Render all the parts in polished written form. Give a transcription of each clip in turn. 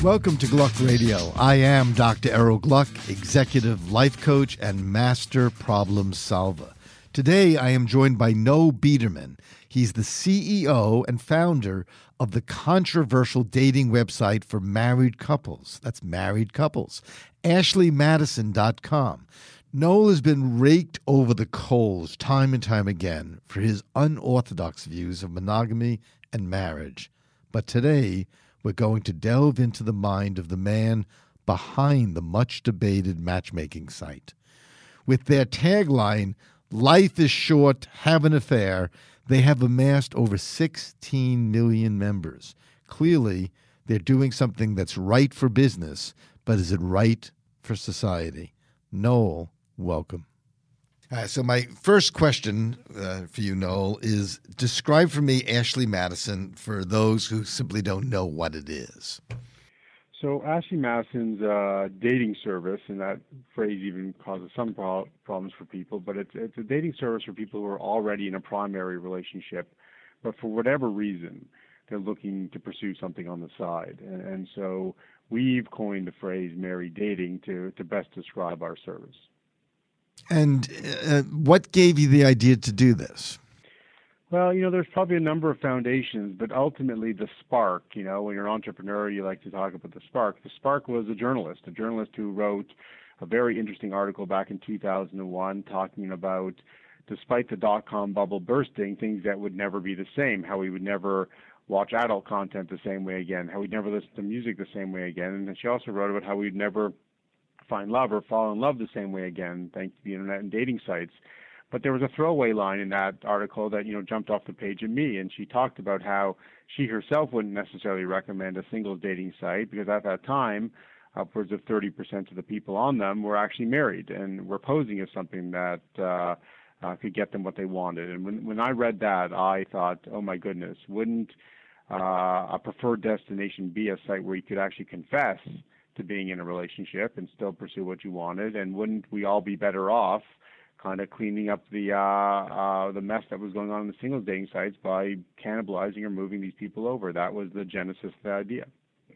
Welcome to Gluck Radio. I am Dr. Errol Gluck, executive life coach and master problem solver. Today, I am joined by Noel Biederman. He's the CEO and founder of the controversial dating website for married couples. That's married couples. AshleyMadison.com. Noel has been raked over the coals time and time again for his unorthodox views of monogamy and marriage. But today, we're going to delve into the mind of the man behind the much-debated matchmaking site. With their tagline, "Life is short, have an affair," they have amassed over 16 million members. Clearly, they're doing something that's right for business, but is it right for society? Noel, welcome. So my first question for you, Noel, is describe for me Ashley Madison for those who simply don't know what it is. So Ashley Madison's a dating service, and that phrase even causes some problems for people, but it's a dating service for people who are already in a primary relationship, but for whatever reason, they're looking to pursue something on the side. And so we've coined the phrase married dating to best describe our service. And what gave you the idea to do this? Well, there's probably a number of foundations, but ultimately the spark, when you're an entrepreneur, you like to talk about the spark. The spark was a journalist who wrote a very interesting article back in 2001 talking about, despite the dot-com bubble bursting, things that would never be the same, how we would never watch adult content the same way again, how we'd never listen to music the same way again. And she also wrote about how we'd never find love or fall in love the same way again, thanks to the internet and dating sites. But there was a throwaway line in that article that, jumped off the page at me, and she talked about how she herself wouldn't necessarily recommend a singles dating site because at that time, upwards of 30% of the people on them were actually married and were posing as something that could get them what they wanted. And when I read that, I thought, oh my goodness, wouldn't a preferred destination be a site where you could actually confess to being in a relationship and still pursue what you wanted? And wouldn't we all be better off kind of cleaning up the mess that was going on in the singles dating sites by cannibalizing or moving these people over? That was the genesis of the idea.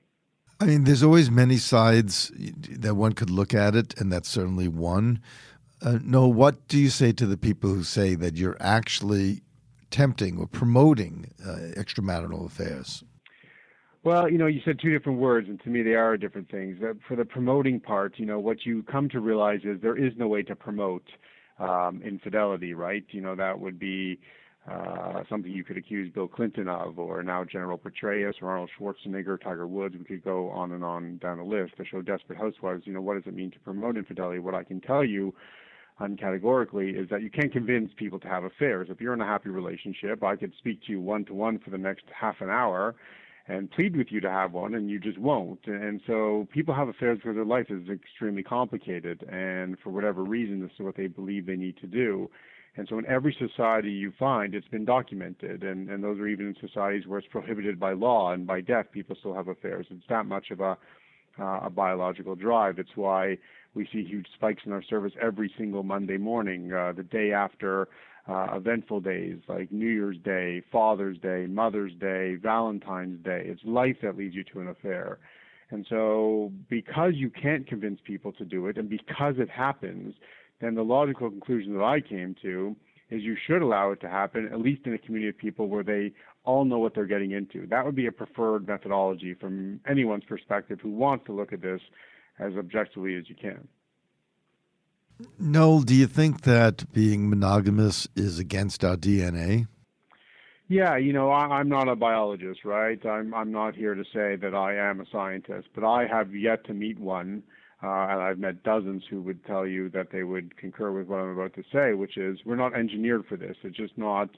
I mean, there's always many sides that one could look at it, and that's certainly one. Noel, what do you say to the people who say that you're actually tempting or promoting extramarital affairs? Well, you said two different words, and to me they are different things. For the promoting part, what you come to realize is there is no way to promote infidelity, right? That would be something you could accuse Bill Clinton of, or now General Petraeus, or Arnold Schwarzenegger, Tiger Woods. We could go on and on down the list. The show Desperate Housewives, what does it mean to promote infidelity? What I can tell you uncategorically is that you can't convince people to have affairs. If you're in a happy relationship, I could speak to you one-to-one for the next half an hour and plead with you to have one, and you just won't. And so people have affairs because their life is extremely complicated, and for whatever reason, this is what they believe they need to do. And so in every society you find, it's been documented, and those are even in societies where it's prohibited by law and by death, people still have affairs. It's that much of a biological drive. It's why we see huge spikes in our service every single Monday morning, the day after eventful days like New Year's Day, Father's Day, Mother's Day, Valentine's Day. It's life that leads you to an affair. And so because you can't convince people to do it, and because it happens, then the logical conclusion that I came to is you should allow it to happen, at least in a community of people where they all know what they're getting into. That would be a preferred methodology from anyone's perspective who wants to look at this as objectively as you can. Noel, do you think that being monogamous is against our DNA? Yeah, I'm not a biologist, right? I'm not here to say that I am a scientist, but I have yet to meet one, and I've met dozens who would tell you that they would concur with what I'm about to say, which is we're not engineered for this. It's just not,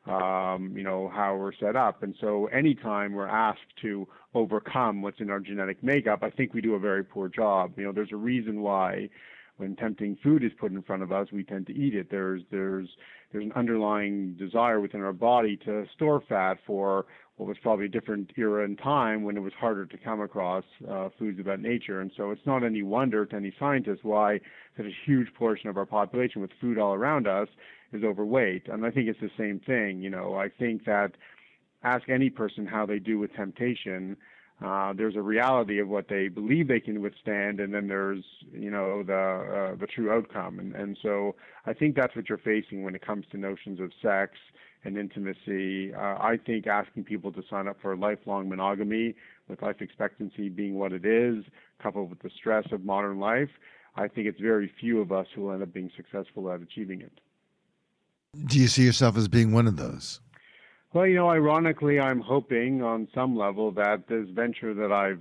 how we're set up. And so anytime we're asked to overcome what's in our genetic makeup, I think we do a very poor job. There's a reason why when tempting food is put in front of us, we tend to eat it. There's an underlying desire within our body to store fat for what was probably a different era and time when it was harder to come across foods of that nature. And so it's not any wonder to any scientist why such a huge portion of our population with food all around us is overweight. And I think it's the same thing. I think that ask any person how they do with temptation, There's a reality of what they believe they can withstand, and then there's, the true outcome. And so I think that's what you're facing when it comes to notions of sex and intimacy. I think asking people to sign up for lifelong monogamy, with life expectancy being what it is, coupled with the stress of modern life, I think it's very few of us who will end up being successful at achieving it. Do you see yourself as being one of those? Well, ironically, I'm hoping on some level that this venture that I've,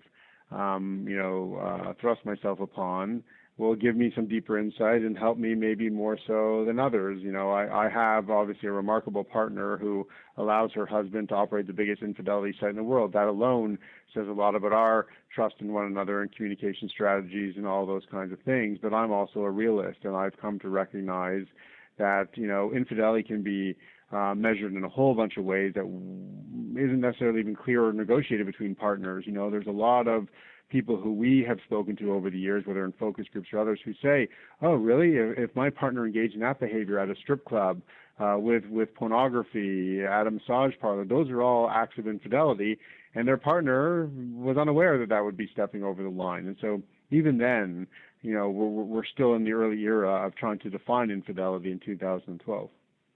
thrust myself upon will give me some deeper insight and help me maybe more so than others. I have obviously a remarkable partner who allows her husband to operate the biggest infidelity site in the world. That alone says a lot about our trust in one another and communication strategies and all those kinds of things. But I'm also a realist, and I've come to recognize that, infidelity can be measured in a whole bunch of ways that isn't necessarily even clear or negotiated between partners. There's a lot of people who we have spoken to over the years, whether in focus groups or others, who say, "Oh, really? If my partner engaged in that behavior at a strip club, with pornography, at a massage parlor, those are all acts of infidelity," and their partner was unaware that that would be stepping over the line. And so even then, we're still in the early era of trying to define infidelity in 2012.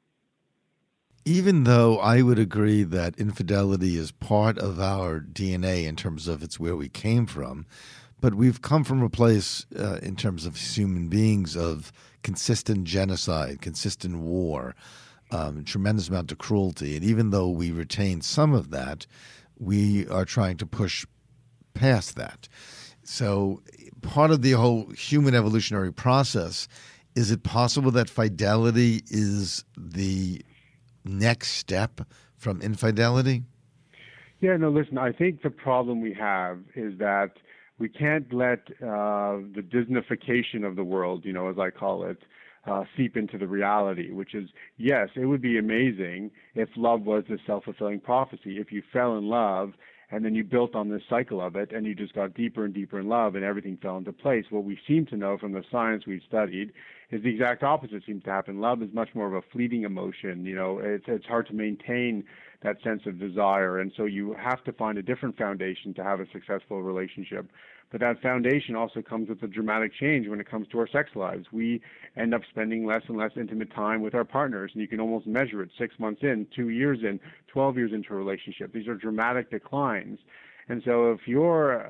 Even though I would agree that infidelity is part of our DNA in terms of it's where we came from, but we've come from a place in terms of human beings of consistent genocide, consistent war, tremendous amount of cruelty. And even though we retain some of that, we are trying to push past that. So part of the whole human evolutionary process, is it possible that fidelity is the next step from infidelity? Yeah, no, listen, I think the problem we have is that we can't let the Disneyfication of the world, as I call it, seep into the reality, which is, yes, it would be amazing if love was a self-fulfilling prophecy. If you fell in love and then you built on this cycle of it and you just got deeper and deeper in love and everything fell into place. What we seem to know from the science we've studied is the exact opposite seems to happen. Love is much more of a fleeting emotion. It's hard to maintain that sense of desire, and so you have to find a different foundation to have a successful relationship. But that foundation also comes with a dramatic change when it comes to our sex lives. We end up spending less and less intimate time with our partners, and you can almost measure it 6 months in, 2 years in, 12 years into a relationship. These are dramatic declines. And so if you're,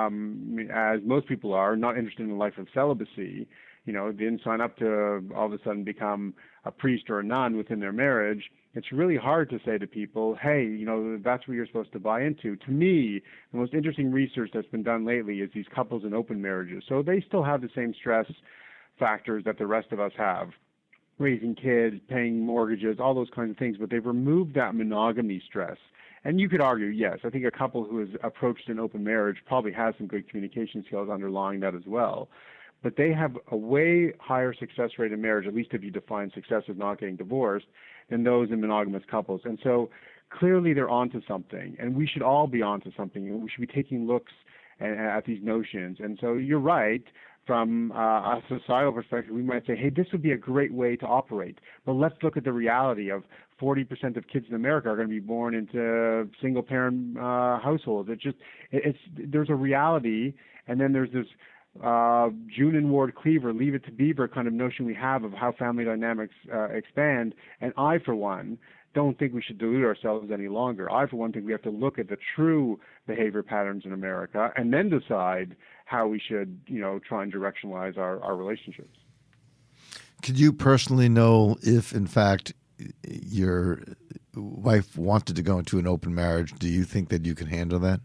as most people are, not interested in a life of celibacy, didn't sign up to all of a sudden become a priest or a nun within their marriage, it's really hard to say to people, hey, that's what you're supposed to buy into. To me, the most interesting research that's been done lately is these couples in open marriages. So they still have the same stress factors that the rest of us have, raising kids, paying mortgages, all those kinds of things, but they've removed that monogamy stress. And you could argue, yes, I think a couple who has approached an open marriage probably has some good communication skills underlying that as well. But they have a way higher success rate in marriage, at least if you define success as not getting divorced, than those in monogamous couples. And so clearly they're onto something, and we should all be onto something, and we should be taking looks at these notions. And so you're right, from a societal perspective, we might say, hey, this would be a great way to operate. But let's look at the reality of 40% of kids in America are going to be born into single-parent households. There's a reality, and then there's this June and Ward Cleaver, Leave It to Beaver kind of notion we have of how family dynamics expand. And I, for one, don't think we should delude ourselves any longer. I, for one, think we have to look at the true behavior patterns in America and then decide how we should, try and directionalize our relationships. Could you personally know if, in fact, your wife wanted to go into an open marriage? Do you think that you can handle that?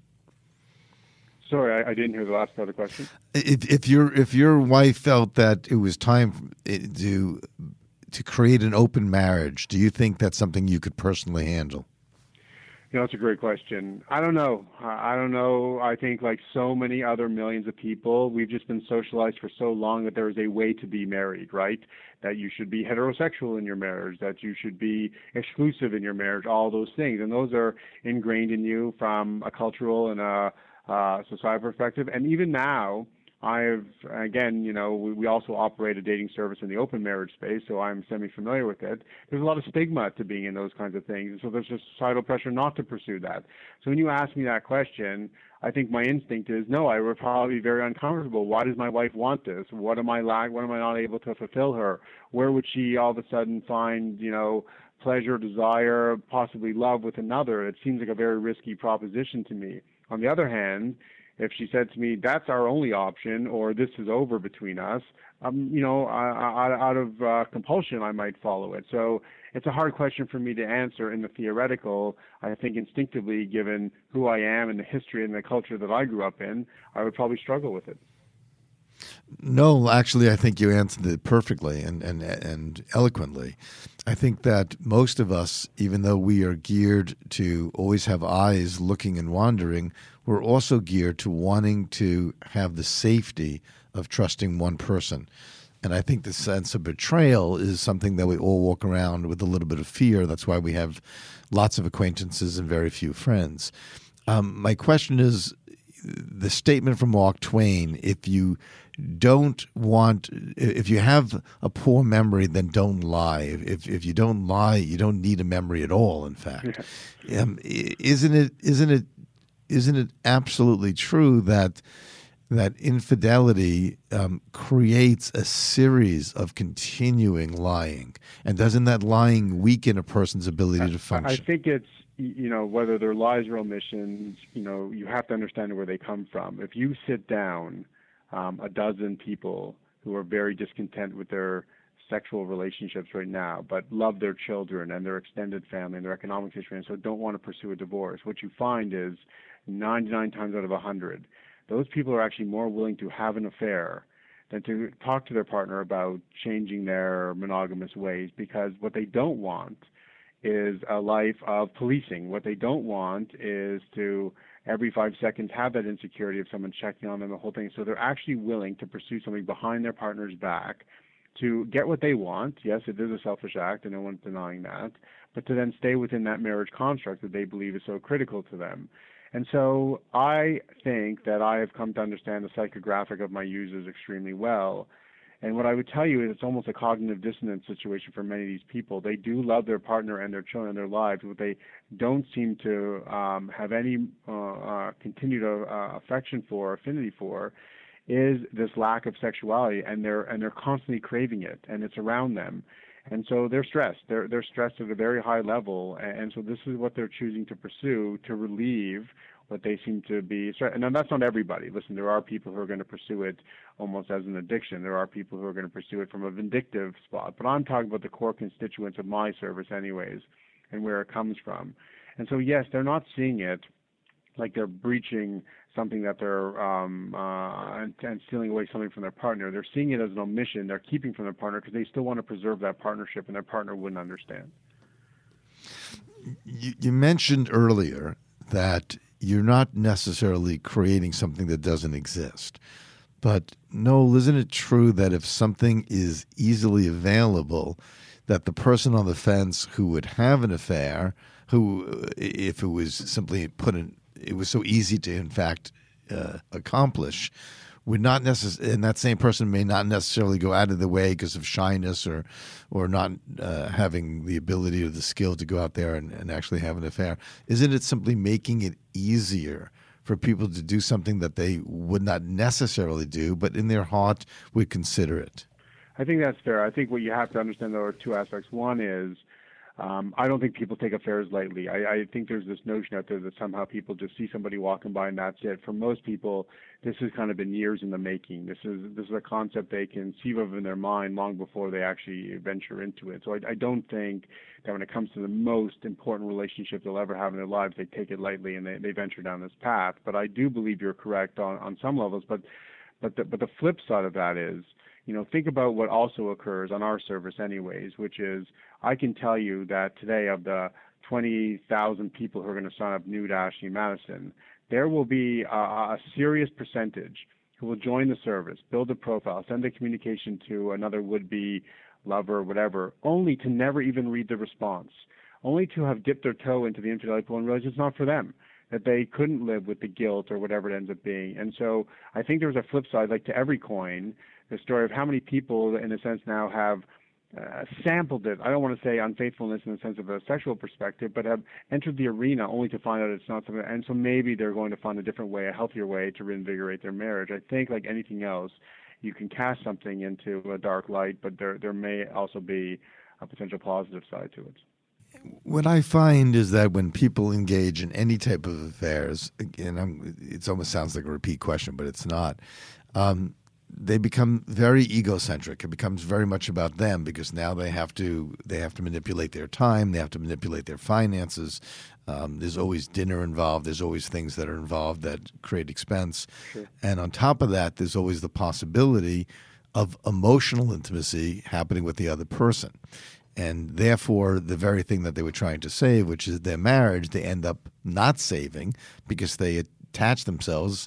Sorry, I didn't hear the last part of the question. If your wife felt that it was time to create an open marriage, do you think that's something you could personally handle? That's a great question. I don't know. I think like so many other millions of people, we've just been socialized for so long that there is a way to be married, right? That you should be heterosexual in your marriage, that you should be exclusive in your marriage, all those things. And those are ingrained in you from a cultural and a societal perspective. And even now, we also operate a dating service in the open marriage space, so I'm semi-familiar with it. There's a lot of stigma to being in those kinds of things, and so there's just societal pressure not to pursue that. So when you ask me that question, I think my instinct is no. I would probably be very uncomfortable. Why does my wife want this? What am I lack? What am I not able to fulfill her? Where would she all of a sudden find, pleasure, desire, possibly love with another? It seems like a very risky proposition to me. On the other hand, if she said to me, "That's our only option," or "This is over between us," out of compulsion, I might follow it. So it's a hard question for me to answer in the theoretical. I think instinctively, given who I am and the history and the culture that I grew up in, I would probably struggle with it. No, actually, I think you answered it perfectly and eloquently. I think that most of us, even though we are geared to always have eyes looking and wandering, we're also geared to wanting to have the safety of trusting one person. And I think the sense of betrayal is something that we all walk around with a little bit of fear. That's why we have lots of acquaintances and very few friends. My question is the statement from Mark Twain: if you have a poor memory, then don't lie. If you don't lie, you don't need a memory at all. In fact, isn't it absolutely true that infidelity creates a series of continuing lying, and doesn't that lying weaken a person's ability to function? I think it's, whether they're lies or omissions, you have to understand where they come from. If you sit down a dozen people who are very discontent with their sexual relationships right now, but love their children and their extended family and their economic situation, and so don't want to pursue a divorce, what you find is 99 times out of 100, those people are actually more willing to have an affair than to talk to their partner about changing their monogamous ways, because what they don't want is a life of policing. What they don't want is to every 5 seconds have that insecurity of someone checking on them, the whole thing. So they're actually willing to pursue something behind their partner's back to get what they want. Yes, it is a selfish act, and no one's denying that, but to then stay within that marriage construct that they believe is so critical to them. And so I think that I have come to understand the psychographic of my users extremely well. And what I would tell you is it's almost a cognitive dissonance situation for many of these people. They do love their partner and their children and their lives. What they don't seem to have any continued affection for, affinity for, is this lack of sexuality, and they're constantly craving it, and it's around them. And so they're stressed. They're stressed at a very high level, and so this is what they're choosing to pursue to relieve what they seem to be. And that's not everybody. Listen, there are people who are going to pursue it almost as an addiction. There are people who are going to pursue it from a vindictive spot. But I'm talking about the core constituents of my service anyways, and where it comes from. And so, yes, they're not seeing it like they're breaching something that they're and stealing away something from their partner. They're seeing it as an omission. They're keeping from their partner because they still want to preserve that partnership, and their partner wouldn't understand. You mentioned earlier that you're not necessarily creating something that doesn't exist. But Noel, isn't it true that if something is easily available, that the person on the fence who would have an affair, who, if it was simply put in, it was so easy to, in fact, accomplish, would not necessarily, and that same person may not necessarily go out of the way because of shyness or not having the ability or the skill to go out there and actually have an affair. Isn't it simply making it easier for people to do something that they would not necessarily do, but in their heart would consider it? I think that's fair. I think what you have to understand, though, are two aspects. One is, I don't think people take affairs lightly. I think there's this notion out there that somehow people just see somebody walking by and that's it. For most people, this has kind of been years in the making. This is a concept they conceive of in their mind long before they actually venture into it. So I don't think that when it comes to the most important relationship they'll ever have in their lives, they take it lightly and they venture down this path. But I do believe you're correct on some levels. But the flip side of that is, think about what also occurs on our service anyways, which is I can tell you that today of the 20,000 people who are going to sign up new to Ashley Madison, there will be a serious percentage who will join the service, build a profile, send a communication to another would-be lover or whatever, only to never even read the response, only to have dipped their toe into the infidelity pool and realize it's not for them, that they couldn't live with the guilt or whatever it ends up being. And so I think there's a flip side, like to every coin, the story of how many people, in a sense, now have sampled it. I don't want to say unfaithfulness in the sense of a sexual perspective, but have entered the arena only to find out it's not something. And so maybe they're going to find a different way, a healthier way to reinvigorate their marriage. I think, like anything else, you can cast something into a dark light, but there may also be a potential positive side to it. What I find is that when people engage in any type of affairs, again, it almost sounds like a repeat question, but it's not. They become very egocentric. It becomes very much about them because now they have to manipulate their time. They have to manipulate their finances. There's always dinner involved. There's always things that are involved that create expense. Sure. And on top of that, there's always the possibility of emotional intimacy happening with the other person. And therefore, the very thing that they were trying to save, which is their marriage, they end up not saving because they attach themselves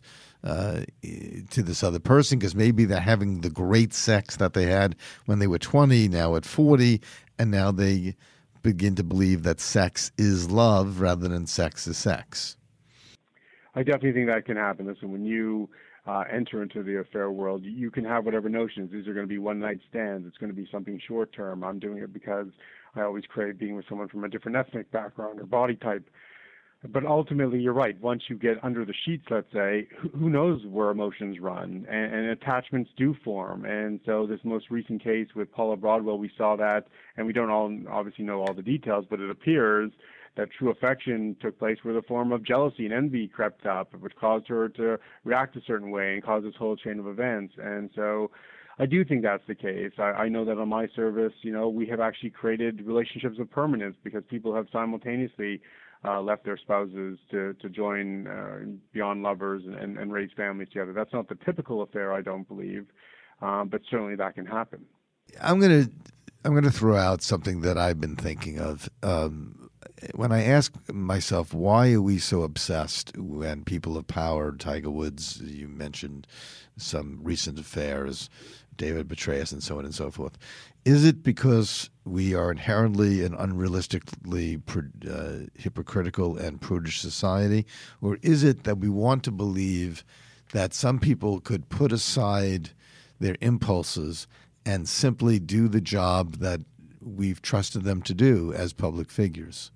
to this other person because maybe they're having the great sex that they had when they were 20, now at 40, and now they begin to believe that sex is love rather than sex is sex. I definitely think that can happen. Listen, when you enter into the affair world, you can have whatever notions. These are going to be one-night stands. It's going to be something short-term. I'm doing it because I always crave being with someone from a different ethnic background or body type. But ultimately, you're right. Once you get under the sheets, let's say, who knows where emotions run, and attachments do form. And so this most recent case with Paula Broadwell, we saw that, and we don't all obviously know all the details, but it appears that true affection took place where the form of jealousy and envy crept up, which caused her to react a certain way and caused this whole chain of events. And so I do think that's the case. I know that on my service, we have actually created relationships of permanence because people have simultaneously left their spouses to join beyond lovers and raise families together. That's not the typical affair, I don't believe, but certainly that can happen. I'm gonna throw out something that I've been thinking of. When I ask myself, why are we so obsessed when people of power, Tiger Woods, you mentioned some recent affairs, David Petraeus, and so on and so forth. Is it because we are inherently an unrealistically hypocritical and prudish society? Or is it that we want to believe that some people could put aside their impulses and simply do the job that we've trusted them to do as public figures?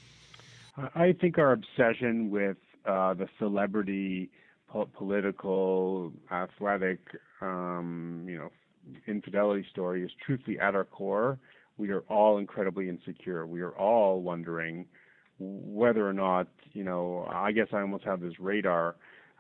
I think our obsession with the celebrity, political, athletic, infidelity story is truthfully at our core. We are all incredibly insecure. We are all wondering whether or not, I guess I almost have this radar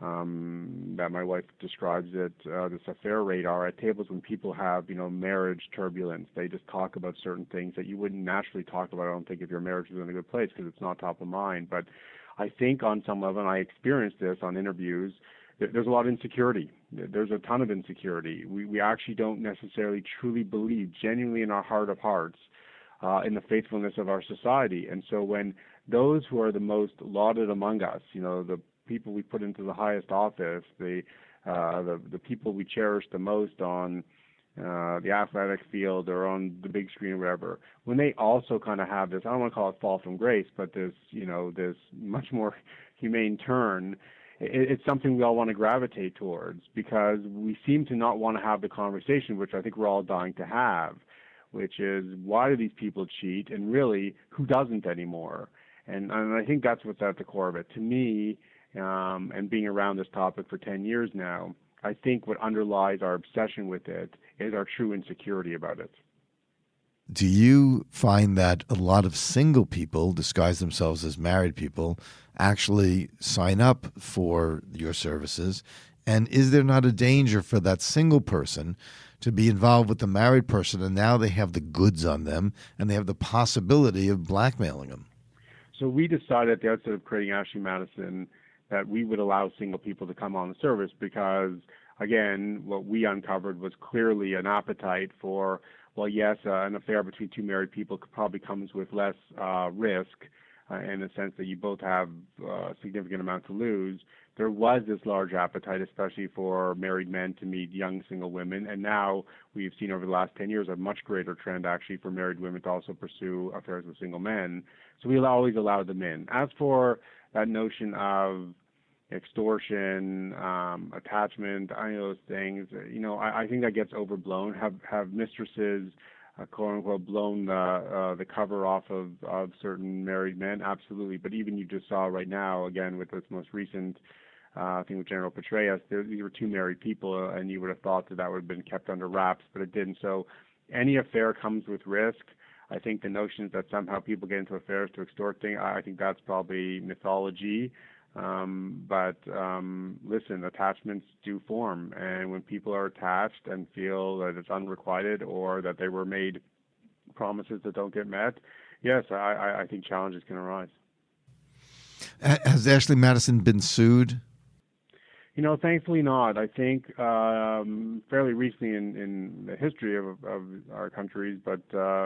that my wife describes it, this affair radar at tables when people have, marriage turbulence. They just talk about certain things that you wouldn't naturally talk about, I don't think, if your marriage was in a good place because it's not top of mind. But I think on some level, and I experienced this on interviews, there's a lot of insecurity. There's a ton of insecurity. We actually don't necessarily truly believe, genuinely in our heart of hearts, in the faithfulness of our society. And so when those who are the most lauded among us, the people we put into the highest office, the people we cherish the most on the athletic field or on the big screen or whatever, when they also kind of have this, I don't want to call it fall from grace, but this, this much more humane turn, it's something we all want to gravitate towards because we seem to not want to have the conversation, which I think we're all dying to have, which is why do these people cheat and really who doesn't anymore? And I think that's what's at the core of it. To me, and being around this topic for 10 years now, I think what underlies our obsession with it is our true insecurity about it. Do you find that a lot of single people disguise themselves as married people actually sign up for your services? And is there not a danger for that single person to be involved with the married person and now they have the goods on them and they have the possibility of blackmailing them? So we decided at the outset of creating Ashley Madison that we would allow single people to come on the service because, again, what we uncovered was clearly an appetite for, well, yes, an affair between two married people probably comes with less risk in the sense that you both have a significant amount to lose. There was this large appetite, especially for married men, to meet young single women, and now we've seen over the last 10 years a much greater trend actually for married women to also pursue affairs with single men. So we always allow them in. As for that notion of extortion, attachment, any of those things, I think that gets overblown. Have mistresses quote unquote blown the cover off of certain married men, absolutely. But even you just saw right now, again with this most recent thing with General Petraeus, these were two married people, and you would have thought that would have been kept under wraps, but it didn't. So any affair comes with risk. I think the notion that somehow people get into affairs to extort things, I think that's probably mythology. Listen, attachments do form, and when people are attached and feel that it's unrequited or that they were made promises that don't get met, yes, I think challenges can arise. Has Ashley Madison been sued? Thankfully not. I think fairly recently in the history of our countries, but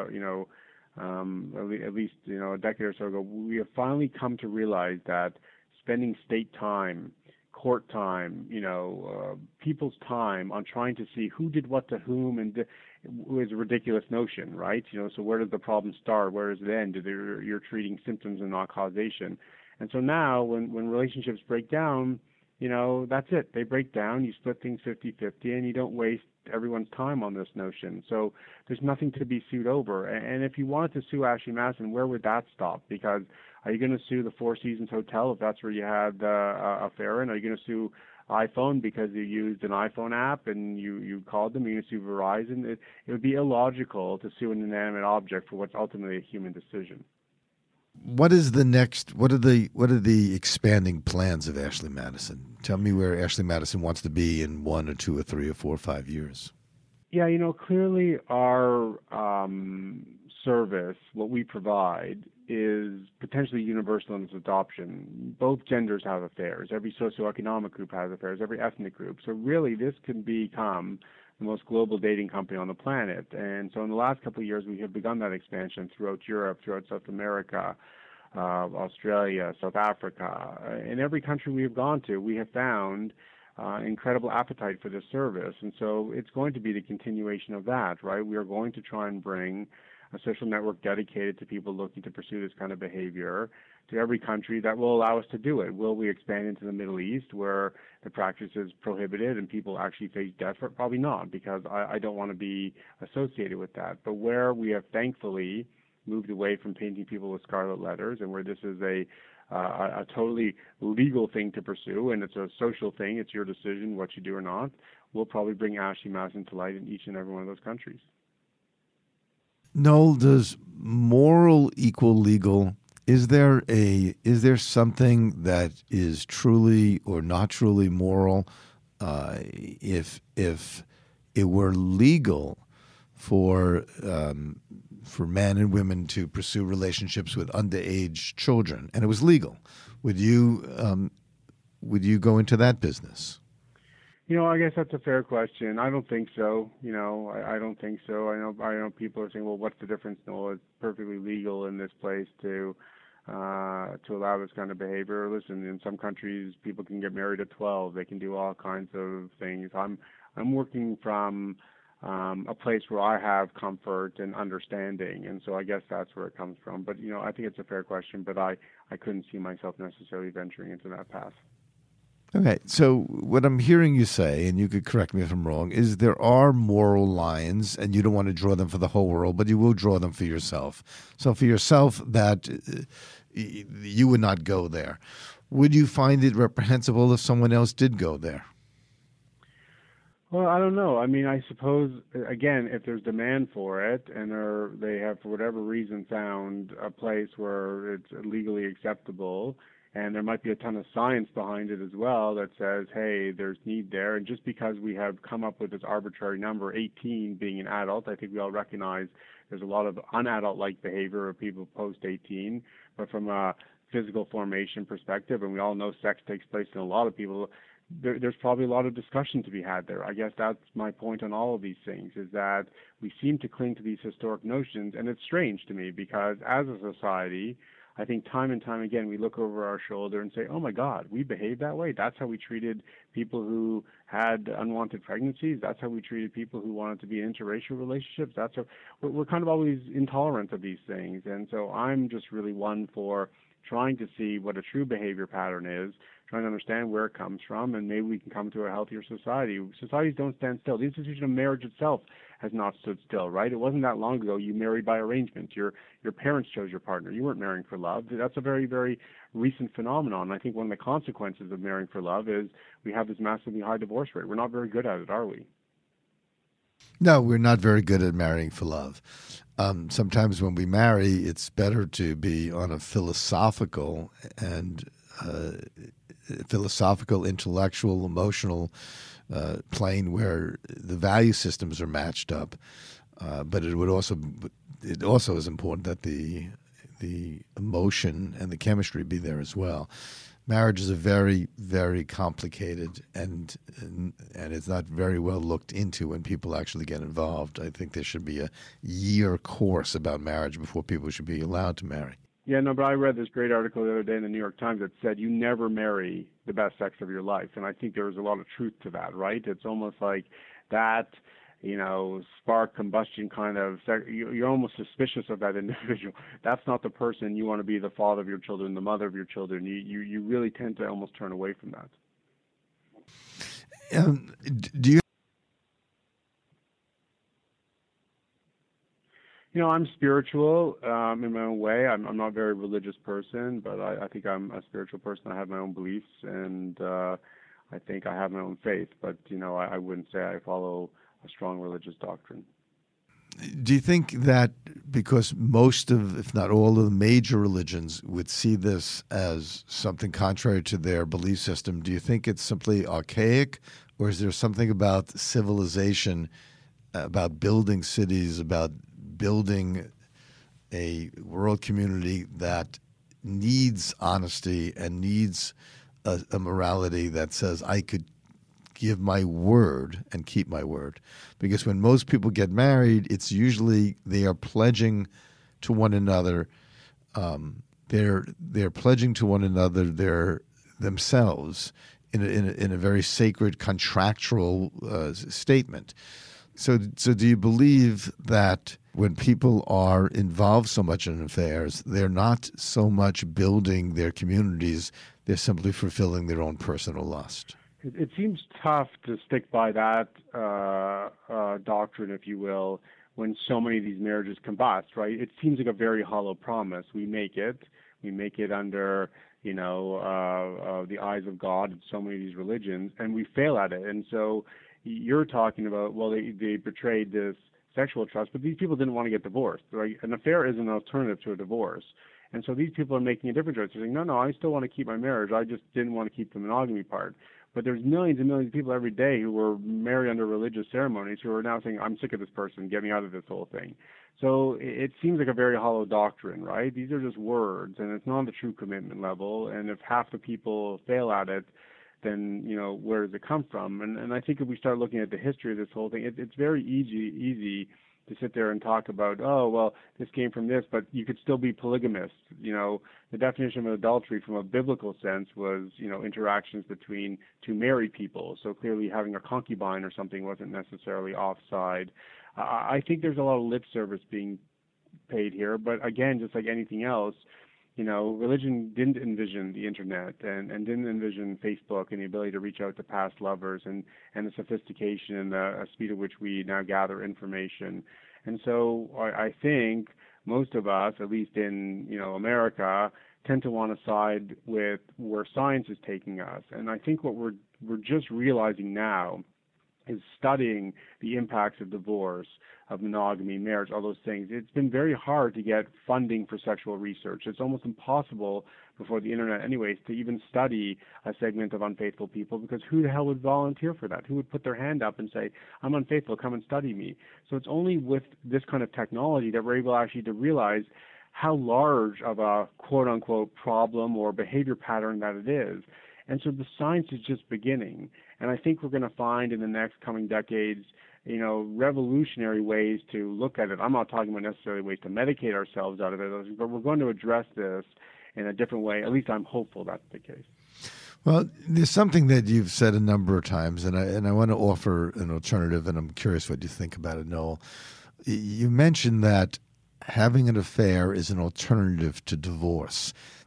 at least a decade or so ago, we have finally come to realize that spending state time, court time, people's time on trying to see who did what to whom is a ridiculous notion, right? So where does the problem start? Where does it end? You're treating symptoms and not causation. And so now when relationships break down, that's it. They break down, you split things 50-50, and you don't waste everyone's time on this notion. So there's nothing to be sued over. And if you wanted to sue Ashley Madison, where would that stop? Because are you going to sue the Four Seasons Hotel if that's where you had the affair in? Are you going to sue iPhone because you used an iPhone app and you called them? Are you going to sue Verizon? It would be illogical to sue an inanimate object for what's ultimately a human decision. What is the next? What are the expanding plans of Ashley Madison? Tell me where Ashley Madison wants to be in 1 or 2 or 3 or 4 or 5 years. Yeah, clearly our service, what we provide, is potentially universal in its adoption. Both genders have affairs. Every socioeconomic group has affairs. Every ethnic group. So really, this can become the most global dating company on the planet. And so in the last couple of years, we have begun that expansion throughout Europe, throughout South America, Australia, South Africa. In every country we have gone to, we have found incredible appetite for this service. And so it's going to be the continuation of that, right? We are going to try and bring a social network dedicated to people looking to pursue this kind of behavior to every country that will allow us to do it. Will we expand into the Middle East where the practice is prohibited and people actually face death for it? Probably not, because I don't want to be associated with that. But where we have thankfully moved away from painting people with scarlet letters, and where this is a totally legal thing to pursue, and it's a social thing, it's your decision what you do or not, we'll probably bring Ashley Madison to light in each and every one of those countries. Noel, does moral equal legal? Is there something that is truly or not truly moral? If it were legal for men and women to pursue relationships with underage children, and it was legal, would you go into that business? I guess that's a fair question. I don't think so. I don't think so. I know people are saying, well, what's the difference? No, it's perfectly legal in this place to allow this kind of behavior. Listen, in some countries, people can get married at 12. They can do all kinds of things. I'm working from a place where I have comfort and understanding, and so I guess that's where it comes from. But I think it's a fair question, but I couldn't see myself necessarily venturing into that path. Okay, so what I'm hearing you say, and you could correct me if I'm wrong, is there are moral lines, and you don't want to draw them for the whole world, but you will draw them for yourself. So for yourself, that you would not go there. Would you find it reprehensible if someone else did go there? Well, I don't know. I mean, I suppose, again, if there's demand for it and they have, for whatever reason, found a place where it's legally acceptable, and there might be a ton of science behind it as well that says, hey, there's need there. And just because we have come up with this arbitrary number, 18 being an adult, I think we all recognize there's a lot of unadult-like behavior of people post-18. But from a physical formation perspective, and we all know sex takes place in a lot of people, there's probably a lot of discussion to be had there. I guess that's my point on all of these things, is that we seem to cling to these historic notions. And it's strange to me because as a society, I think time and time again we look over our shoulder and say, oh my God, we behave that way. That's how we treated people who had unwanted pregnancies. That's how we treated people who wanted to be in interracial relationships. That's how we're kind of always intolerant of these things. And so I'm just really one for trying to see what a true behavior pattern is, trying to understand where it comes from, and maybe we can come to a healthier society. Societies don't stand still. The institution of marriage itself has not stood still, right? It wasn't that long ago you married by arrangement. Your parents chose your partner. You weren't marrying for love. That's a very, very recent phenomenon. I think one of the consequences of marrying for love is we have this massively high divorce rate. We're not very good at it, are we? No, we're not very good at marrying for love. Sometimes when we marry, it's better to be on a philosophical, intellectual, emotional plane where the value systems are matched up. But it also is important that the emotion and the chemistry be there as well. Marriage is a very, very complicated and it's not very well looked into when people actually get involved. I think there should be a year course about marriage before people should be allowed to marry. Yeah, no, but I read this great article the other day in the New York Times that said you never marry the best sex of your life. And I think there was a lot of truth to that, right? It's almost like that, spark combustion kind of sex. You're almost suspicious of that individual. That's not the person you want to be the father of your children, the mother of your children. You really tend to almost turn away from that. Do you? I'm spiritual in my own way. I'm not a very religious person, but I think I'm a spiritual person. I have my own beliefs, and I think I have my own faith. But, I wouldn't say I follow a strong religious doctrine. Do you think that because most of, if not all of the major religions would see this as something contrary to their belief system, do you think it's simply archaic, or is there something about civilization, about building cities, about building a world community that needs honesty and needs a morality that says I could give my word and keep my word? Because when most people get married, it's usually they are pledging to one another. They're pledging to one another themselves in a very sacred contractual statement. So do you believe that when people are involved so much in affairs, they're not so much building their communities, they're simply fulfilling their own personal lust? It seems tough to stick by that doctrine, if you will, when so many of these marriages combust, right? It seems like a very hollow promise. We make it under, the eyes of God in so many of these religions, and we fail at it. And so you're talking about, well, they betrayed this sexual trust, but these people didn't want to get divorced, right? An affair is an alternative to a divorce. And so these people are making a different choice. They're saying, no, I still want to keep my marriage. I just didn't want to keep the monogamy part. But there's millions and millions of people every day who were married under religious ceremonies who are now saying, I'm sick of this person, get me out of this whole thing. So it seems like a very hollow doctrine, right? These are just words, and it's not the true commitment level. And if half the people fail at it, then, where does it come from? And I think if we start looking at the history of this whole thing, it's very easy to sit there and talk about, oh, well, this came from this, but you could still be polygamist. The definition of adultery from a biblical sense was, interactions between two married people. So clearly having a concubine or something wasn't necessarily offside. I think there's a lot of lip service being paid here, but again, just like anything else, religion didn't envision the internet and didn't envision Facebook and the ability to reach out to past lovers and the sophistication and the speed at which we now gather information. And so I think most of us, at least in America, tend to want to side with where science is taking us. And I think what we're just realizing now is studying the impacts of divorce, of monogamy, marriage, all those things. It's been very hard to get funding for sexual research. It's almost impossible before the internet anyways to even study a segment of unfaithful people, because who the hell would volunteer for that? Who would put their hand up and say, I'm unfaithful, come and study me? So it's only with this kind of technology that we're able actually to realize how large of a quote-unquote problem or behavior pattern that it is. And so the science is just beginning. And I think we're going to find in the next coming decades, revolutionary ways to look at it. I'm not talking about necessarily ways to medicate ourselves out of it, but we're going to address this in a different way. At least I'm hopeful that's the case. Well, there's something that you've said a number of times, and I want to offer an alternative, and I'm curious what you think about it, Noel. You mentioned that having an affair is an alternative to divorce.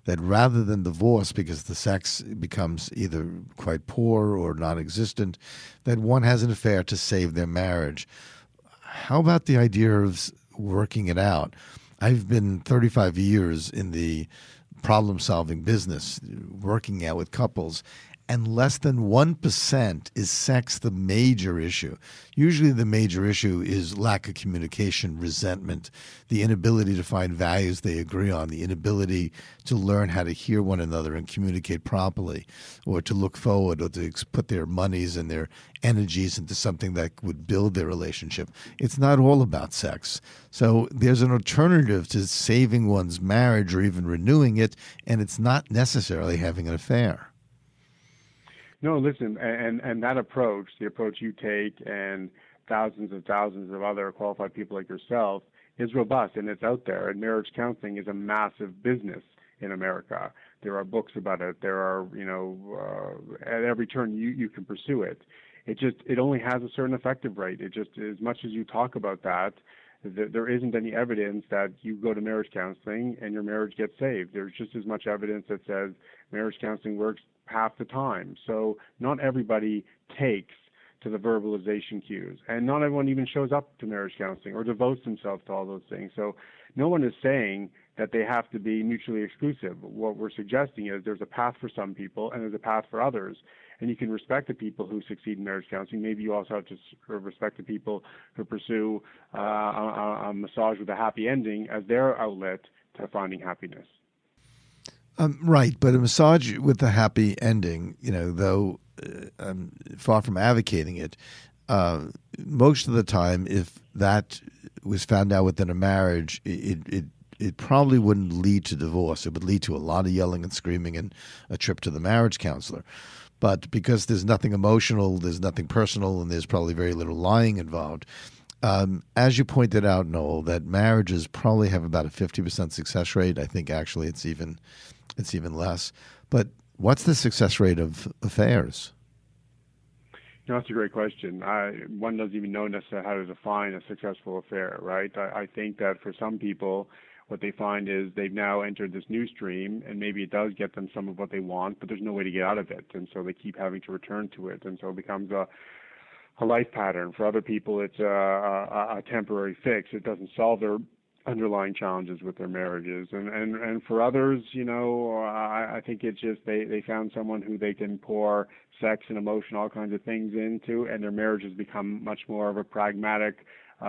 that rather than divorce because the sex becomes either quite poor or non-existent, that one has an affair to save their marriage. How about the idea of working it out? I've been 35 years in the problem-solving business, working out with couples, and less than 1% is sex the major issue. Usually the major issue is lack of communication, resentment, the inability to find values they agree on, the inability to learn how to hear one another and communicate properly, or to look forward, or to put their monies and their energies into something that would build their relationship. It's not all about sex. So there's an alternative to saving one's marriage or even renewing it, and it's not necessarily having an affair. No, listen, and that approach, the approach you take and thousands of other qualified people like yourself, is robust and it's out there. And marriage counseling is a massive business in America. There are books about it. There are, at every turn you can pursue it. It only has a certain effective rate. It just, as much as you talk about that, there isn't any evidence that you go to marriage counseling and your marriage gets saved. There's just as much evidence that says marriage counseling works half the time. So not everybody takes to the verbalization cues, and not everyone even shows up to marriage counseling or devotes themselves to all those things. So no one is saying that they have to be mutually exclusive. What we're suggesting is there's a path for some people and there's a path for others. And you can respect the people who succeed in marriage counseling. Maybe you also have to respect the people who pursue a massage with a happy ending as their outlet to finding happiness. Right, but a massage with a happy ending, though I'm far from advocating it, most of the time, if that was found out within a marriage, it probably wouldn't lead to divorce. It would lead to a lot of yelling and screaming and a trip to the marriage counselor. But because there's nothing emotional, there's nothing personal, and there's probably very little lying involved, as you pointed out, Noel, that marriages probably have about a 50% success rate. I think actually it's even less. But what's the success rate of affairs? That's a great question. One doesn't even know necessarily how to define a successful affair, right? I think that for some people, what they find is they've now entered this new stream, and maybe it does get them some of what they want, but there's no way to get out of it, and so they keep having to return to it, and so it becomes a life pattern. For other people, it's a temporary fix. It doesn't solve their underlying challenges with their marriages, and for others, I think it's just they found someone who they can pour sex and emotion, all kinds of things into, and their marriage has become much more of a pragmatic,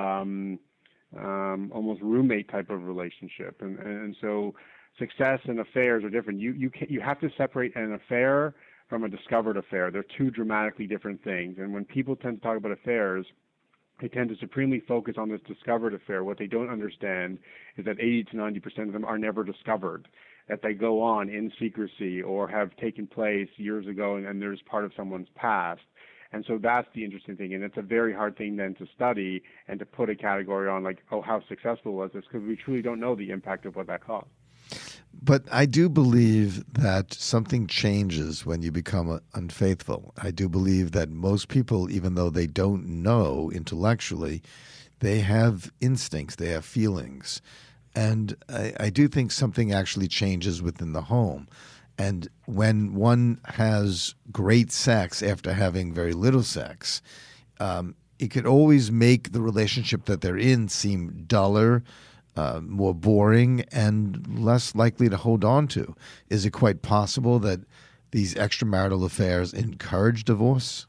almost roommate type of relationship, and so success and affairs are different. You have to separate an affair from a discovered affair. They're two dramatically different things, and when people tend to talk about affairs, they tend to supremely focus on this discovered affair. What they don't understand is that 80 to 90% of them are never discovered, that they go on in secrecy or have taken place years ago and there's part of someone's past. And so that's the interesting thing. And it's a very hard thing then to study and to put a category on like, oh, how successful was this? Because we truly don't know the impact of what that caused. But I do believe that something changes when you become unfaithful. I do believe that most people, even though they don't know intellectually, they have instincts, they have feelings. And I do think something actually changes within the home. And when one has great sex after having very little sex, it could always make the relationship that they're in seem duller, more boring, and less likely to hold on to. Is it quite possible that these extramarital affairs encourage divorce?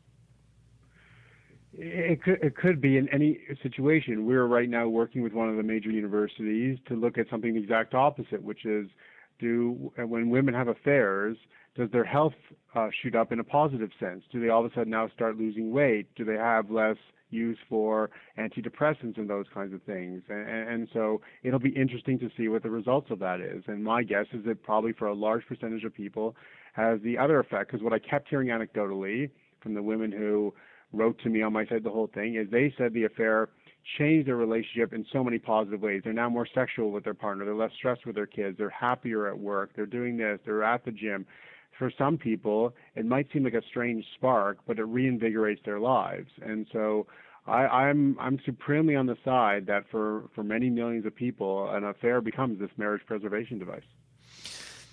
It could be in any situation. We're right now working with one of the major universities to look at something the exact opposite, which is when women have affairs, does their health shoot up in a positive sense? Do they all of a sudden now start losing weight? Do they have less use for antidepressants and those kinds of things? And so it'll be interesting to see what the results of that is. And my guess is that probably for a large percentage of people has the other effect, because what I kept hearing anecdotally from the women who wrote to me on my side the whole thing is they said the affair changed their relationship in so many positive ways. They're now more sexual with their partner. They're less stressed with their kids. They're happier at work. They're doing this. They're at the gym. For some people, it might seem like a strange spark, but it reinvigorates their lives. And so I'm supremely on the side that for many millions of people, an affair becomes this marriage preservation device.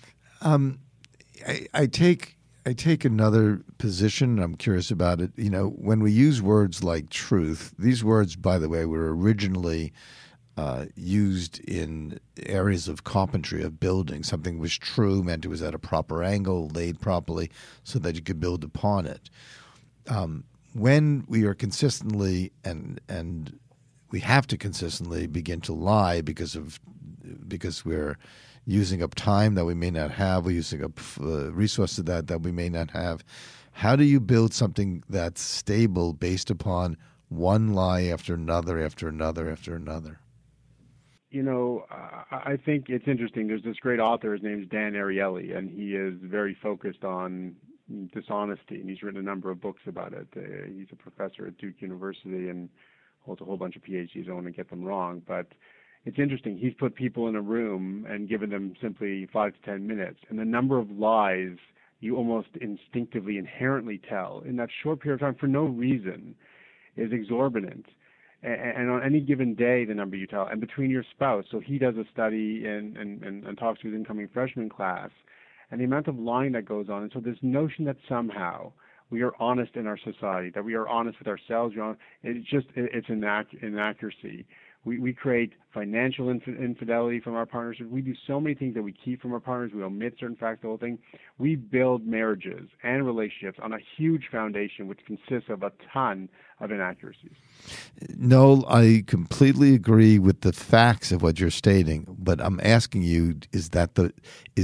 I take another position. I'm curious about it. You know, when we use words like truth, these words, by the way, were originally used in areas of carpentry, of building. Something was true meant it was at a proper angle, laid properly, so that you could build upon it. When we are consistently and we have to consistently begin to lie because we're using up time that we may not have, we're using up resources that we may not have. How do you build something that's stable based upon one lie after another, after another, after another? You know, I think it's interesting. There's this great author. His name is Dan Ariely, and he is very focused on dishonesty, and he's written a number of books about it. He's a professor at Duke University and holds a whole bunch of PhDs. I don't want to get them wrong, but it's interesting. He's put people in a room and given them simply 5 to 10 minutes, and the number of lies you almost instinctively, inherently tell in that short period of time for no reason is exorbitant. And on any given day, the number you tell, and between your spouse, so he does a study and talks to his incoming freshman class, and the amount of lying that goes on. And so this notion that somehow we are honest in our society, that we are honest with ourselves, it's inaccuracy. We create financial infidelity from our partners. We do so many things that we keep from our partners. We omit certain facts, the whole thing. We build marriages and relationships on a huge foundation which consists of a ton of inaccuracies. No, I completely agree with the facts of what you're stating, but I'm asking you, is that the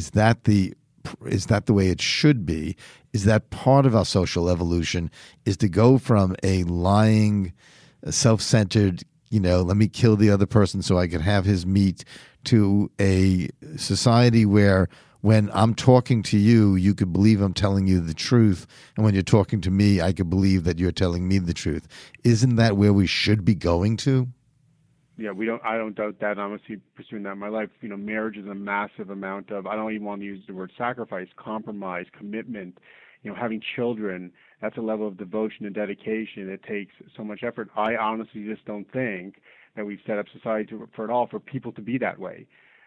way it should be? Is that part of our social evolution, is to go from a lying, self-centered, let me kill the other person so I can have his meat, to a society where when I'm talking to you, you could believe I'm telling you the truth, and when you're talking to me, I could believe that you're telling me the truth. Isn't that where we should be going to? Yeah, I don't doubt that. I'm honestly pursuing that in my life. Marriage is a massive amount of, I don't even want to use the word sacrifice, compromise, commitment. Having children, that's a level of devotion and dedication. It takes so much effort. I honestly just don't think that we've set up society for people to be that way.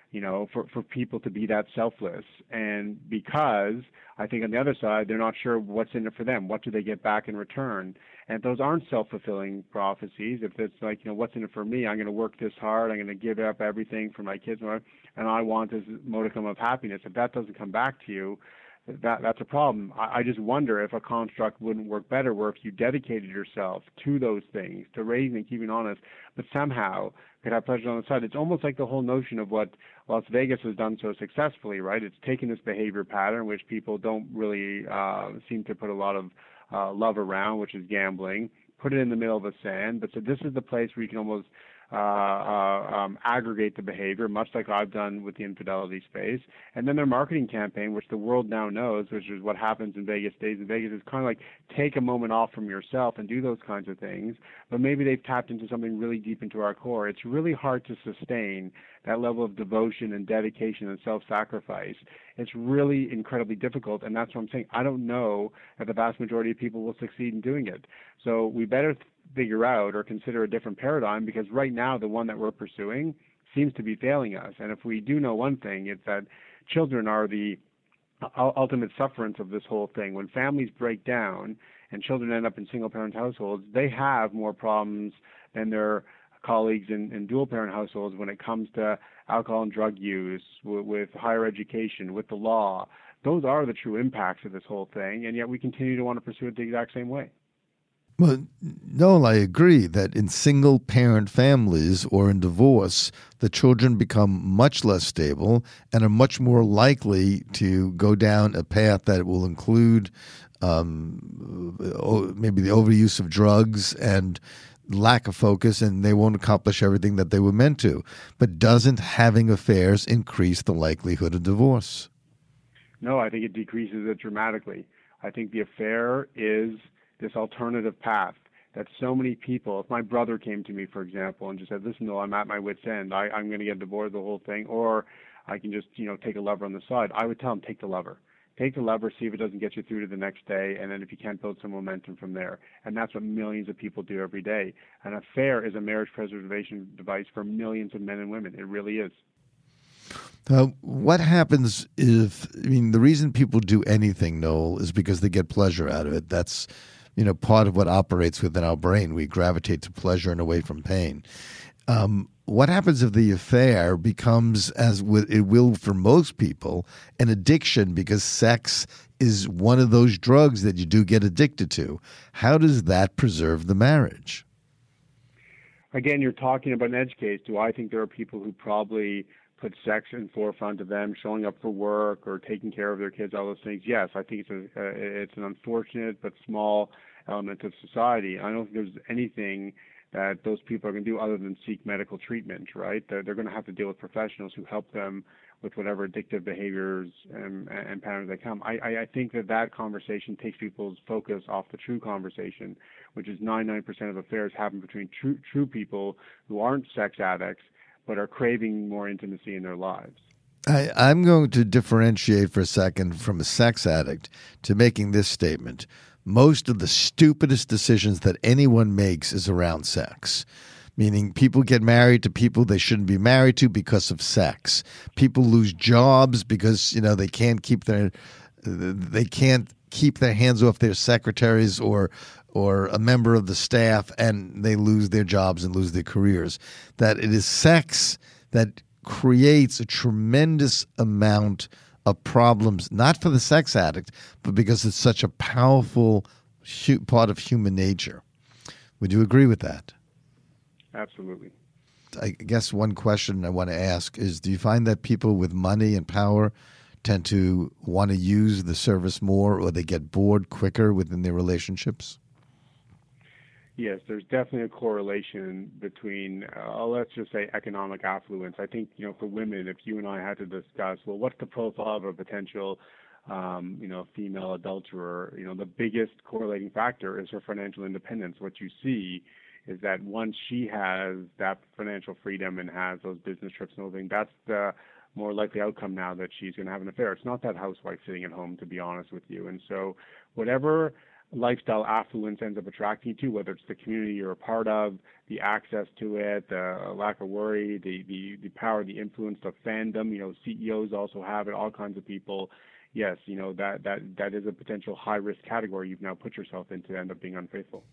For people to be that selfless. And because I think on the other side, they're not sure what's in it for them. What do they get back in return? And those aren't self-fulfilling prophecies. If it's like, what's in it for me? I'm going to work this hard. I'm going to give up everything for my kids. And I want this modicum of happiness. If that doesn't come back to you, that's a problem. I just wonder if a construct wouldn't work better where if you dedicated yourself to those things, to raising and keeping honest, but somehow could have pleasure on the side. It's almost like the whole notion of what Las Vegas has done so successfully, right? It's taken this behavior pattern, which people don't really seem to put a lot of love around, which is gambling, put it in the middle of the sand, but so this is the place where you can almost aggregate the behavior, much like I've done with the infidelity space. And then their marketing campaign, which the world now knows, which is what happens in Vegas, stays in Vegas, is kind of like take a moment off from yourself and do those kinds of things. But maybe they've tapped into something really deep into our core. It's really hard to sustain that level of devotion and dedication and self-sacrifice. It's really incredibly difficult, and that's what I'm saying. I don't know that the vast majority of people will succeed in doing it. So we better figure out or consider a different paradigm, because right now the one that we're pursuing seems to be failing us. And if we do know one thing, it's that children are the ultimate sufferance of this whole thing. When families break down and children end up in single-parent households, they have more problems than their colleagues in dual-parent households when it comes to alcohol and drug use, with higher education, with the law. Those are the true impacts of this whole thing, and yet we continue to want to pursue it the exact same way. Well, Noel, I agree that in single-parent families or in divorce, the children become much less stable and are much more likely to go down a path that will include maybe the overuse of drugs and lack of focus, and they won't accomplish everything that they were meant to. But doesn't having affairs increase the likelihood of divorce? No, I think it decreases it dramatically. I think the affair is this alternative path that so many people, if my brother came to me, for example, and just said, listen, no, I'm at my wit's end, I'm going to get divorced, the whole thing, or I can just, take a lover on the side, I would tell him, take the lover. Take the lever, see if it doesn't get you through to the next day, and then if you can't, build some momentum from there. And that's what millions of people do every day. An affair is a marriage preservation device for millions of men and women. It really is. What happens if, I mean, the reason people do anything, Noel, is because they get pleasure out of it. That's, part of what operates within our brain. We gravitate to pleasure and away from pain. What happens if the affair becomes, it will for most people, an addiction because sex is one of those drugs that you do get addicted to? How does that preserve the marriage? Again, you're talking about an edge case. Do I think there are people who probably put sex in forefront of them, showing up for work or taking care of their kids, all those things? Yes, I think it's an unfortunate but small element of society. I don't think there's anything that those people are going to do other than seek medical treatment, right? They're going to have to deal with professionals who help them with whatever addictive behaviors and patterns they come. I think that conversation takes people's focus off the true conversation, which is 99% of affairs happen between true people who aren't sex addicts but are craving more intimacy in their lives. I'm going to differentiate for a second from a sex addict to making this statement. Most of the stupidest decisions that anyone makes is around sex. Meaning people get married to people they shouldn't be married to because of sex. People lose jobs because, they can't keep their hands off their secretaries or a member of the staff, and they lose their jobs and lose their careers. That it is sex that creates a tremendous amount of problems, not for the sex addict, but because it's such a powerful part of human nature. Would you agree with that? Absolutely. I guess one question I want to ask is, do you find that people with money and power tend to want to use the service more, or they get bored quicker within their relationships? Yes, there's definitely a correlation between, let's just say, economic affluence. I think, for women, if you and I had to discuss, well, what's the profile of a potential, female adulterer? The biggest correlating factor is her financial independence. What you see is that once she has that financial freedom and has those business trips and everything, that's the more likely outcome now that she's going to have an affair. It's not that housewife sitting at home, to be honest with you. And so whatever lifestyle affluence ends up attracting you to, whether it's the community you're a part of, the access to it, the lack of worry, the power, the influence, the fandom, CEOs also have it, all kinds of people. Yes, that is a potential high-risk category you've now put yourself in to end up being unfaithful.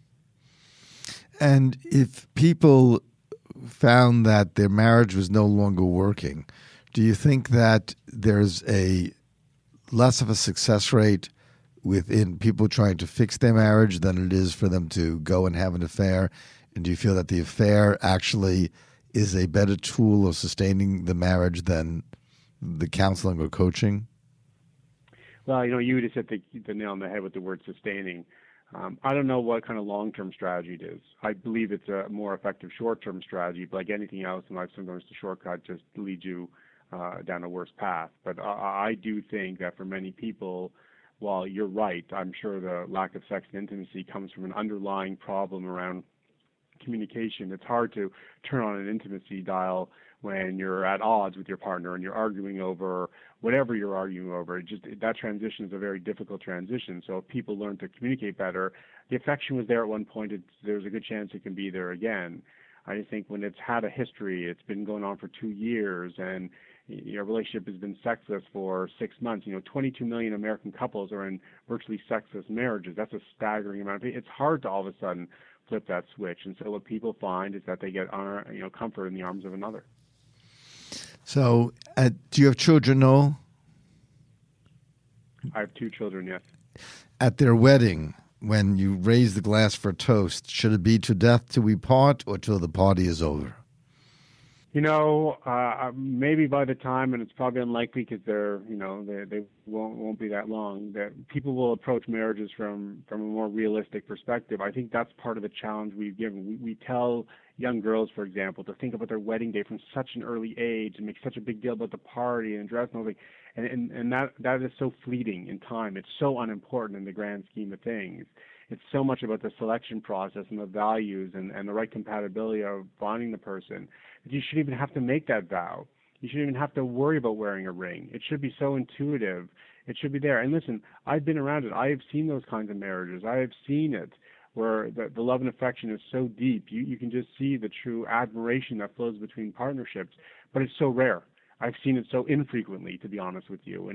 And if people found that their marriage was no longer working, do you think that there's a less of a success rate within people trying to fix their marriage than it is for them to go and have an affair? And do you feel that the affair actually is a better tool of sustaining the marriage than the counseling or coaching? Well, you just hit the nail on the head with the word sustaining. I don't know what kind of long-term strategy it is. I believe it's a more effective short-term strategy, but like anything else in life, sometimes the shortcut just leads you down a worse path. But I do think that for many people, while you're right, I'm sure the lack of sex and intimacy comes from an underlying problem around communication. It's hard to turn on an intimacy dial when you're at odds with your partner and you're arguing over whatever you're arguing over. That transition is a very difficult transition. So if people learn to communicate better, the affection was there at one point. There's a good chance it can be there again. I just think when it's had a history, it's been going on for 2 years, and your relationship has been sexless for 6 months. 22 million American couples are in virtually sexless marriages. That's a staggering amount. It's hard to all of a sudden flip that switch. And so what people find is that they get comfort in the arms of another. So do you have children, Noel? I have 2 children, yes. At their wedding, when you raise the glass for a toast, should it be to death till we part or till the party is over? Maybe by the time, and it's probably unlikely because they won't be that long, that people will approach marriages from a more realistic perspective. I think that's part of the challenge we've given. We tell young girls, for example, to think about their wedding day from such an early age and make such a big deal about the party and dress and everything. And that is so fleeting in time. It's so unimportant in the grand scheme of things. It's so much about the selection process and the values and the right compatibility of bonding the person that you shouldn't even have to make that vow. You shouldn't even have to worry about wearing a ring. It should be so intuitive. It should be there. And listen, I've been around it. I have seen those kinds of marriages. I have seen it where the love and affection is so deep. You can just see the true admiration that flows between partnerships, but it's so rare. I've seen it so infrequently, to be honest with you, and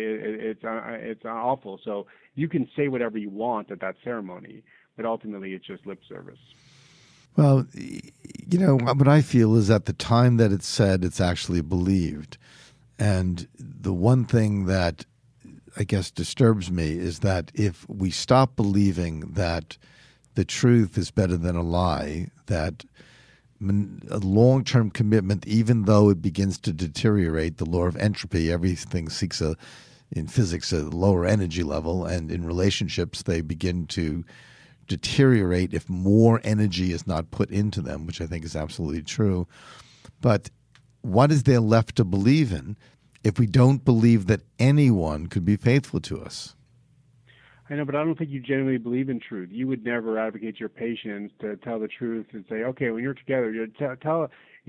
it's awful. So you can say whatever you want at that ceremony, but ultimately it's just lip service. Well, what I feel is at the time that it's said, it's actually believed. And the one thing that I guess disturbs me is that if we stop believing that the truth is better than a lie, that a long-term commitment, even though it begins to deteriorate, the law of entropy, everything seeks in physics, a lower energy level, and in relationships, they begin to deteriorate if more energy is not put into them, which I think is absolutely true. But what is there left to believe in if we don't believe that anyone could be faithful to us? I know, but I don't think you genuinely believe in truth. You would never advocate your patients to tell the truth and say, okay, when you're together, you tell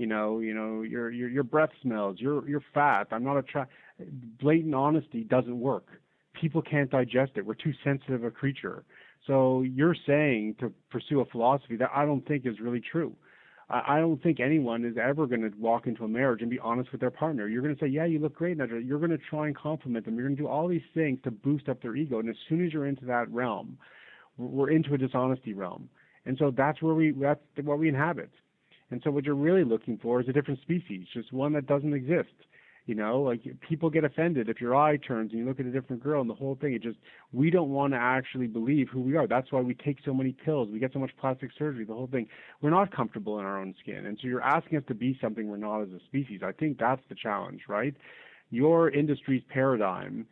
your breath smells, you're fat. I'm not blatant honesty doesn't work. People can't digest it. We're too sensitive a creature. So you're saying to pursue a philosophy that I don't think is really true. I don't think anyone is ever going to walk into a marriage and be honest with their partner. You're going to say, yeah, you look great. You're going to try and compliment them. You're going to do all these things to boost up their ego. And as soon as you're into that realm, we're into a dishonesty realm. And so that's what we inhabit. And so what you're really looking for is a different species, just one that doesn't exist. Like people get offended if your eye turns and you look at a different girl and the whole thing. We don't want to actually believe who we are. That's why we take so many pills. We get so much plastic surgery, the whole thing. We're not comfortable in our own skin. And so you're asking us to be something we're not as a species. I think that's the challenge, right? Your industry's paradigm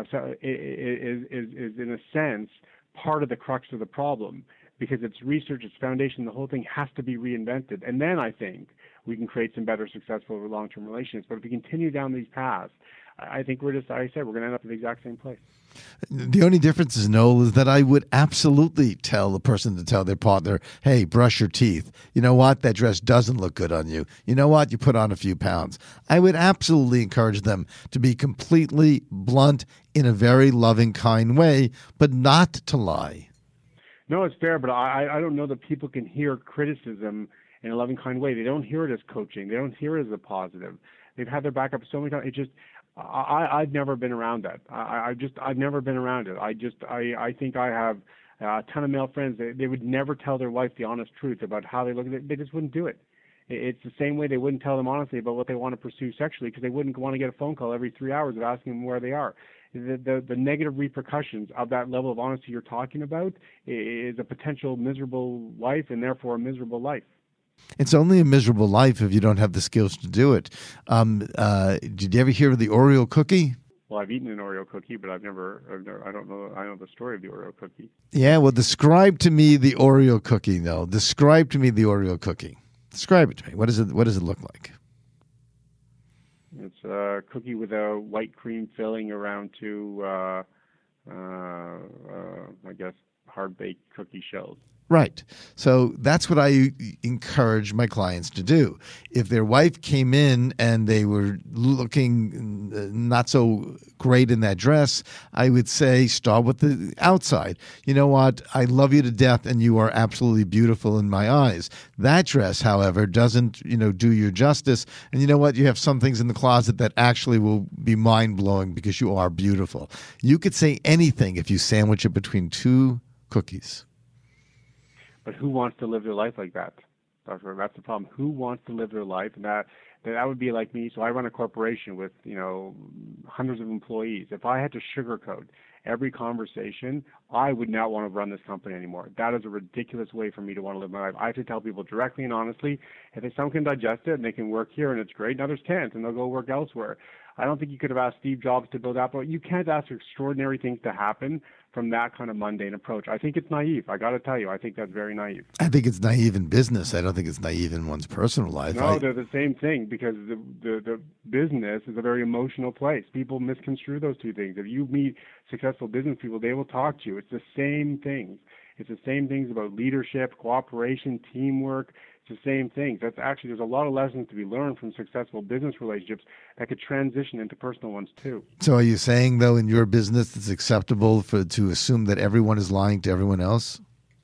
is in a sense part of the crux of the problem, because its research, its foundation, the whole thing has to be reinvented. And then I think we can create some better, successful long-term relations. But if we continue down these paths, I think we're going to end up in the exact same place. The only difference is, Noel, is that I would absolutely tell the person to tell their partner, hey, brush your teeth. You know what? That dress doesn't look good on you. You know what? You put on a few pounds. I would absolutely encourage them to be completely blunt in a very loving, kind way, but not to lie. No, it's fair, but I don't know that people can hear criticism in a loving, kind way. They don't hear it as coaching. They don't hear it as a positive. They've had their back up so many times. I've never been around that. I've never been around it. I think I have a ton of male friends. They would never tell their wife the honest truth about how they look. They just wouldn't do it. It's the same way they wouldn't tell them honestly about what they want to pursue sexually, because they wouldn't want to get a phone call every 3 hours of asking them where they are. The negative repercussions of that level of honesty you're talking about is a potential miserable life, and therefore a miserable life. It's only a miserable life if you don't have the skills to do it. Did you ever hear of the Oreo cookie? Well, I've eaten an Oreo cookie, but I don't know. I know the story of the Oreo cookie. Yeah, well, describe to me the Oreo cookie, though. Describe to me the Oreo cookie. Describe it to me. What does it look like? It's a cookie with a white cream filling around two, I guess, hard-baked cookie shells. Right. So that's what I encourage my clients to do. If their wife came in and they were looking not so great in that dress, I would say start with the outside. You know what? I love you to death and you are absolutely beautiful in my eyes. That dress, however, doesn't, do you justice. And you know what? You have some things in the closet that actually will be mind-blowing because you are beautiful. You could say anything if you sandwich it between two cookies. But who wants to live their life like that? That's the problem. Who wants to live their life? And that would be like me. So I run a corporation with, hundreds of employees. If I had to sugarcoat every conversation, I would not want to run this company anymore. That is a ridiculous way for me to want to live my life. I have to tell people directly and honestly. If some can digest it and they can work here and it's great, and others can't, and they'll go work elsewhere. I don't think you could have asked Steve Jobs to build Apple. You can't ask extraordinary things to happen from that kind of mundane approach. I think it's naive. I got to tell you, I think that's very naive. I think it's naive in business. I don't think it's naive in one's personal life. No, they're the same thing, because the business is a very emotional place. People misconstrue those two things. If you meet successful business people, they will talk to you. It's the same things. It's the same things about leadership, cooperation, teamwork. It's the same things. There's a lot of lessons to be learned from successful business relationships that could transition into personal ones too. So are you saying, though, in your business it's acceptable to assume that everyone is lying to everyone else?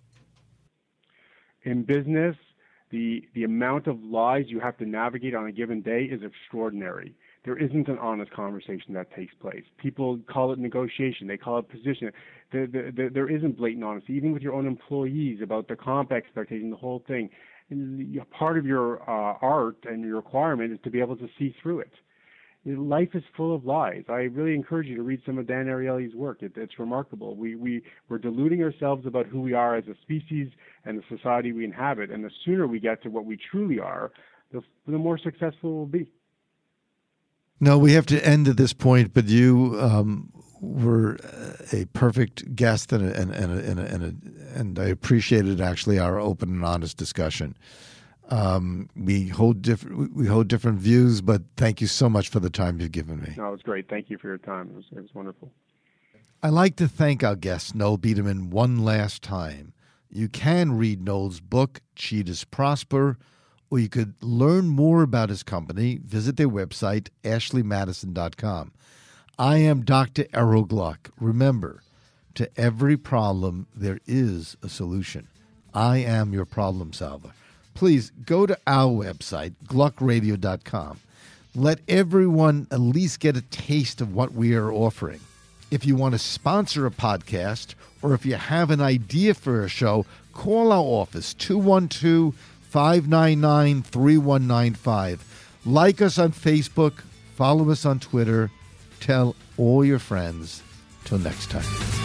In business, the amount of lies you have to navigate on a given day is extraordinary. there isn't an honest conversation that takes place. People call it negotiation. They call it position. There isn't blatant honesty, even with your own employees, about the comp expectation, the whole thing. And part of your art and your requirement is to be able to see through it. Life is full of lies. I really encourage you to read some of Dan Ariely's work. It's remarkable. We're deluding ourselves about who we are as a species and the society we inhabit. And the sooner we get to what we truly are, the more successful we'll be. No, we have to end at this point, but you were a perfect guest, and I appreciated actually our open and honest discussion. We hold different views, but thank you so much for the time you've given me. No, it was great. Thank you for your time. It was wonderful. I'd like to thank our guest, Noel Biederman, one last time. You can read Noel's book, Cheetahs Prosper, or you could learn more about his company. Visit their website, ashleymadison.com. I am Dr. Errol Gluck. Remember, to every problem, there is a solution. I am your problem solver. Please go to our website, gluckradio.com. Let everyone at least get a taste of what we are offering. If you want to sponsor a podcast, or if you have an idea for a show, call our office, 212-599-3195. Like us on Facebook, follow us on Twitter, tell all your friends. Till next time.